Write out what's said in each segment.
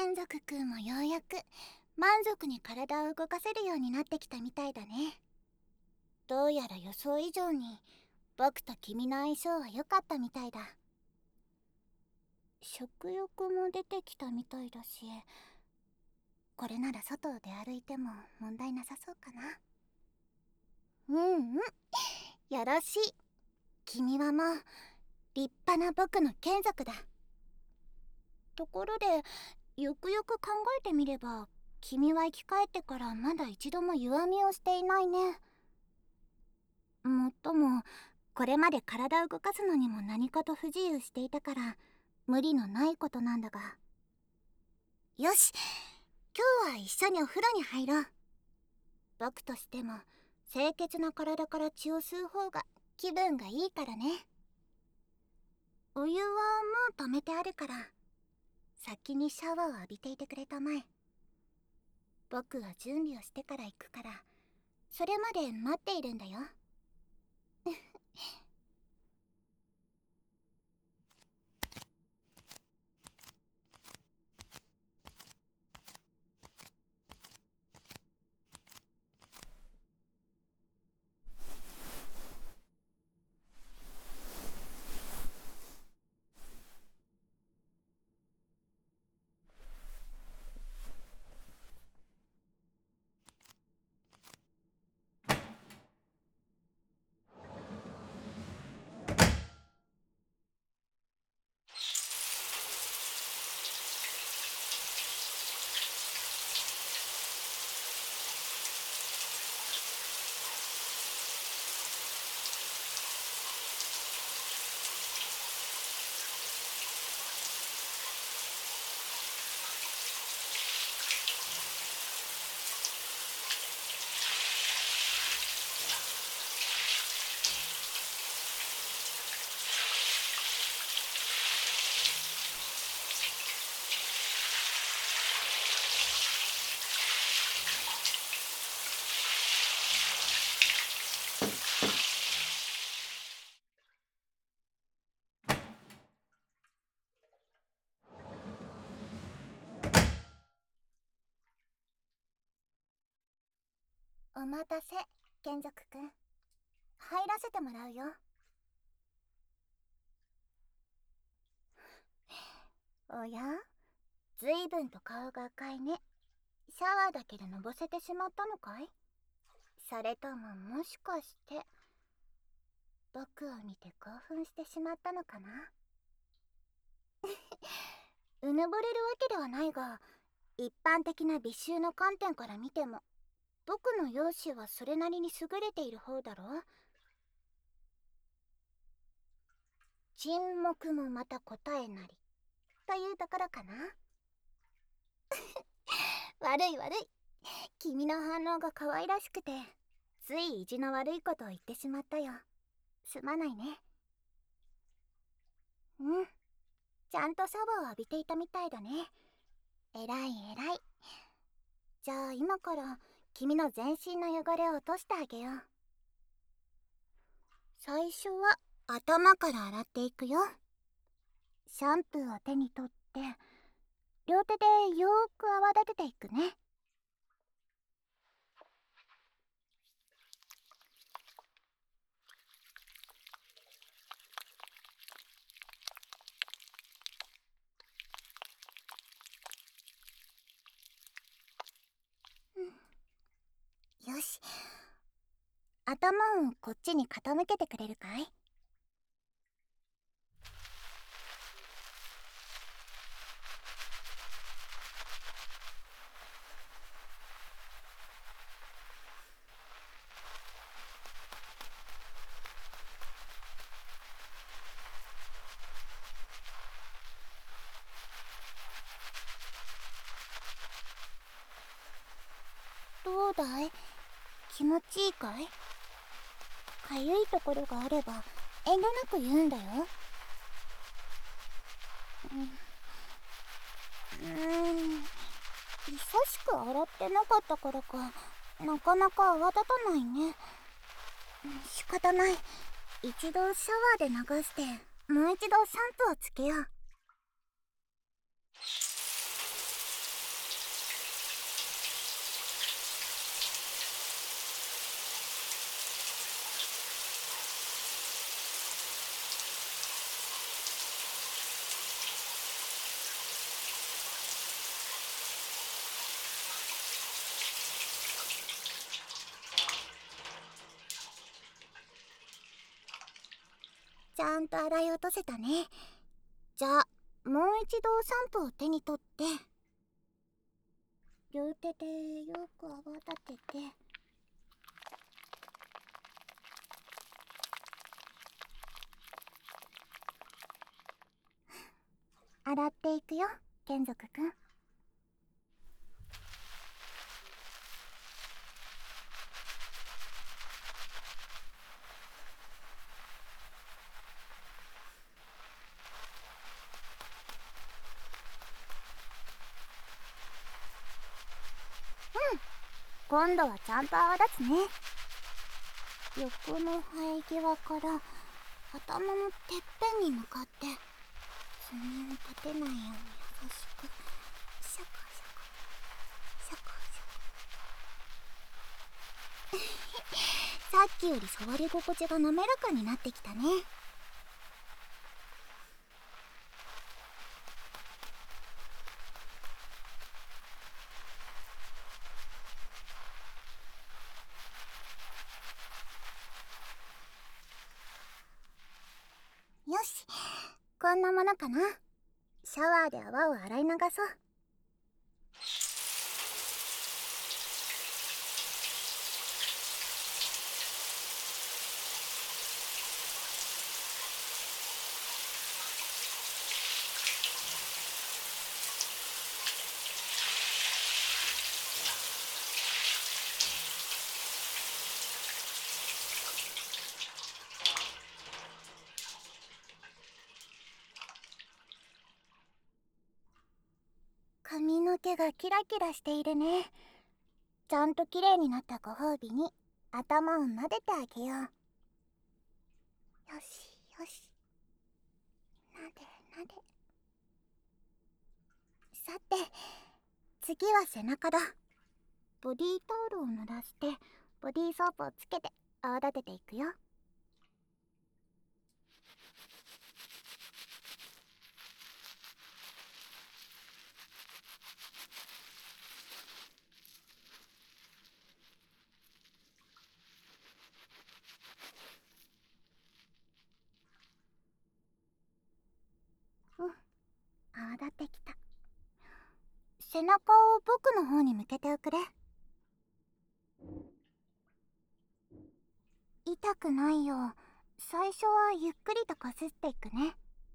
眷属くんもようやく満足に体を動かせるようになってきたみたいだね。どうやら予想以上に僕と君の相性は良かったみたいだ。食欲も出てきたみたいだし、これなら外を出歩いても問題なさそうかな。よろしい。君はもう立派な僕の眷属だ。ところで、よくよく考えてみれば君は生き返ってからまだ一度も弱みをしていないね。もっともこれまで体を動かすのにも何かと不自由していたから無理のないことなんだが。よし、今日は一緒にお風呂に入ろう。僕としても清潔な体から血を吸う方が気分がいいからね。お湯はもう溜めてあるから先にシャワーを浴びていてくれたまえ。僕は準備をしてから行くからそれまで待っているんだよ。お待たせ、眷属くん。入らせてもらうよ。おや、ずいぶんと顔が赤いね。シャワーだけでのぼせてしまったのかい？それとももしかして僕を見て興奮してしまったのかな？うぬぼれるわけではないが、一般的な美醜の観点から見ても僕の容姿はそれなりに優れている方だろう。沈黙もまた答えなりというところかな。悪い悪い、君の反応が可愛らしくてつい意地の悪いことを言ってしまったよ。すまないね。ちゃんとシャワーを浴びていたみたいだね。えらいえらい。じゃあ今から君の全身の汚れを落としてあげよう。最初は頭から洗っていくよ。シャンプーを手に取って両手でよーく泡立てていくね。よし、頭をこっちに傾けてくれるかい？どうだい？気持ちいいかい？かゆいところがあれば遠慮なく言うんだよ。久しく洗ってなかったからかなかなか泡立たないね。仕方ない。一度シャワーで流してもう一度シャンプーをつけよう。 ちゃんと洗い落とせたね。じゃあもう一度シャンプーを手に取って、両手でよく泡立てて、洗っていくよ、眷属くん。今度はちゃんと泡立つね。横の生え際から頭のてっぺんに向かって爪を立てないように優しくシャカシャカシャカシャカさっきより触り心地が滑らかになってきたね。よし、こんなものかな。シャワーで泡を洗い流そう。髪の毛がキラキラしているね。ちゃんときれいになったご褒美に頭を撫でてあげよう。よしよし、撫で撫で。さて次は背中だ。ボディータオルを濡らしてボディーソープをつけて泡立てていくよ。泡立ってきた。背中を僕の方に向けておくれ。痛くないよ。最初はゆっくりとこすっていくね。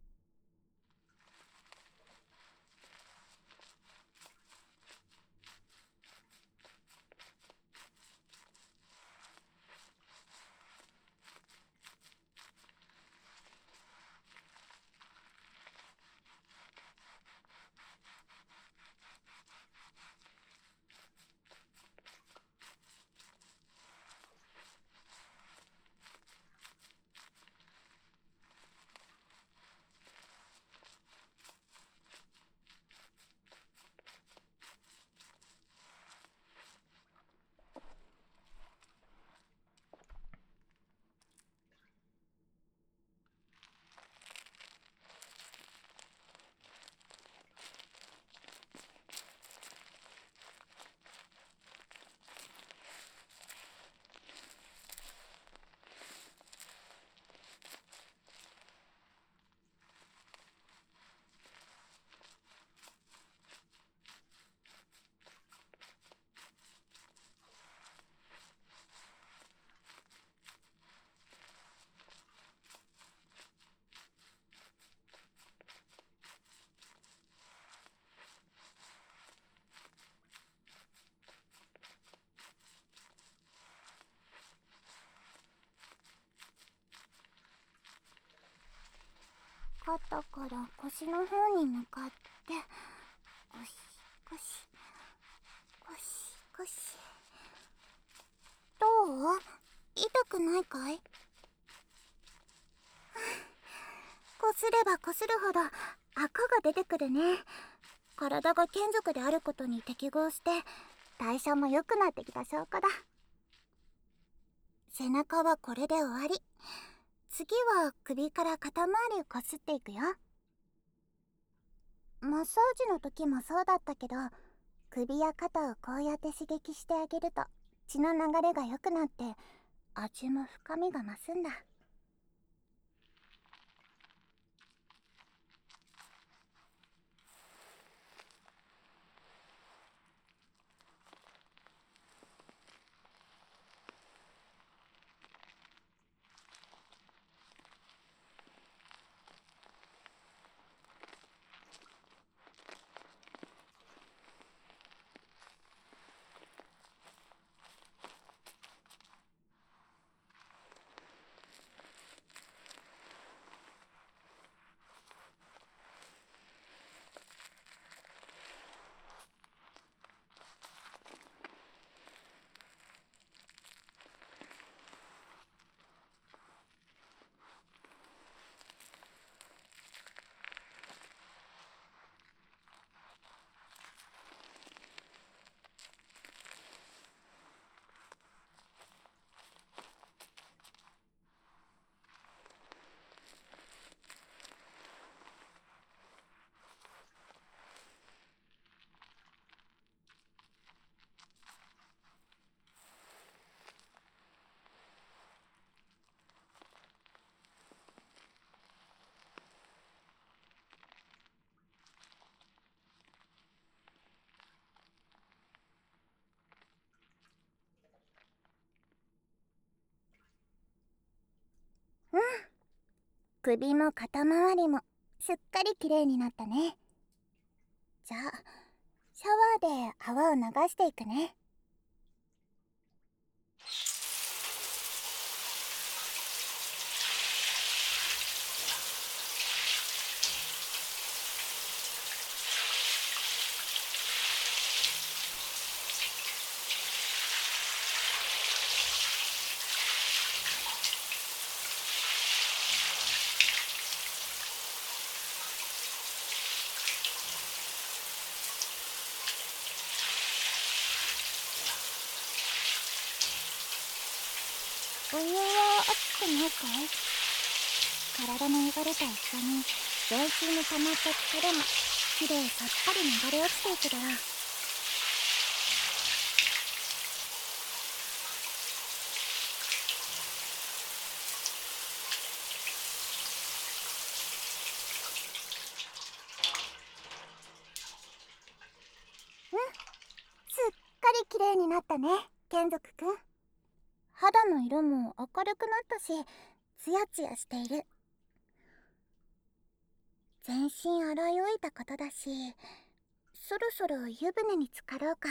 肩から腰の方に向かってゴシゴシゴシゴシ。どう？痛くないかい？こすればこするほど赤が出てくるね。体が眷属であることに適合して代謝も良くなってきた証拠だ。背中はこれで終わり。次は首から肩周りをこすっていくよ。マッサージの時もそうだったけど、首や肩をこうやって刺激してあげると血の流れが良くなって味も深みが増すんだ。 首も肩周りもすっかりきれいになったね。じゃあシャワーで泡を流していくね。お湯は熱くないかい？体の汚れと一緒に全身に溜まった疲れもきれいさっぱり流れ落ちていくだろう。すっかりきれいになったね、眷属くん。肌の色も明るくなったし、ツヤツヤしている。全身洗い終えたことだし、そろそろ湯船に浸かろうか。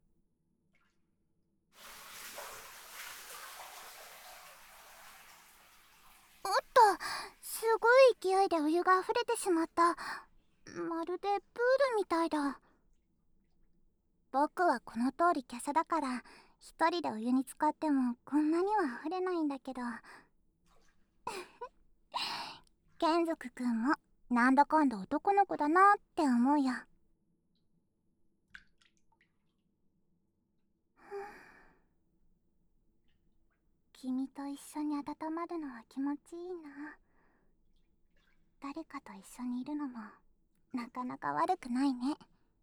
おっと、すごい勢いでお湯が溢れてしまった。まるでプールみたいだ。僕はこの通り華奢だから、一人でお湯に浸かってもこんなには溢れないんだけど、眷属くんもなんだかんだ男の子だなって思うよ。君と一緒に温まるのは気持ちいいな。誰かと一緒にいるのもなかなか悪くないね。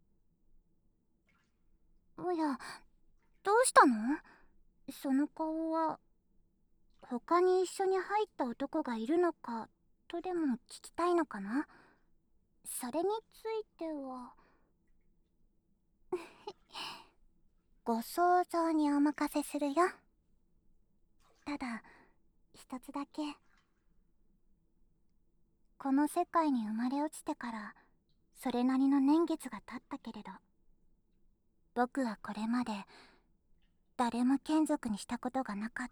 おや、どうしたの？その顔は。他に一緒に入った男がいるのかとでも聞きたいのかな？それについてはご想像にお任せするよ。ただ一つだけ、この世界に生まれ落ちてからそれなりの年月が経ったけれど、僕はこれまで誰も眷属にしたことがなかった。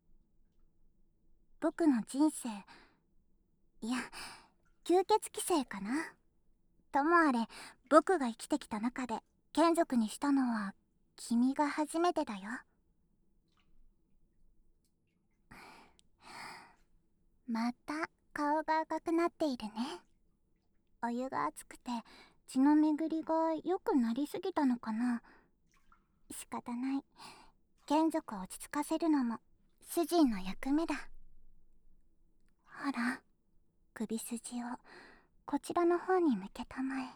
僕の人生、いや吸血鬼生かな。ともあれ僕が生きてきた中で眷属にしたのは君が初めてだよ。また顔が赤くなっているね。お湯が熱くて血の巡りが良くなりすぎたのかな。仕方ない。眷属を落ち着かせるのも主人の役目だ。ほら、首筋をこちらの方に向けたまえ。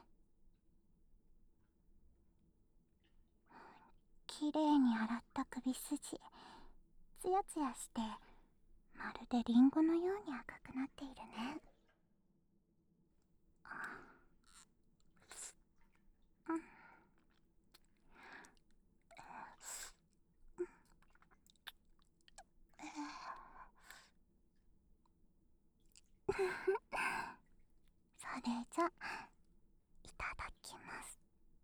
きれいに洗った首筋、ツヤツヤしてまるでリンゴのように赤くなっているね。それじゃいただきます。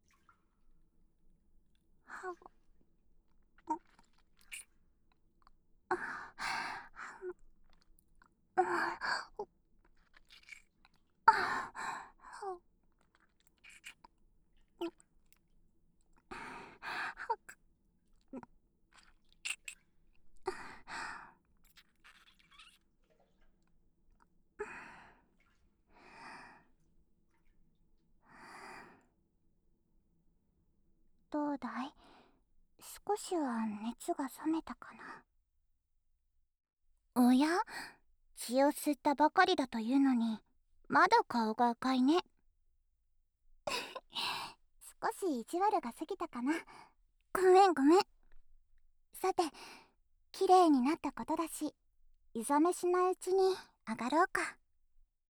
どうだい？少しは熱が冷めたかな。おや？血を吸ったばかりだというのにまだ顔が赤いね。少し意地悪が過ぎたかな。ごめんごめん。さて、綺麗になったことだし、湯冷めしないうちに上がろうか。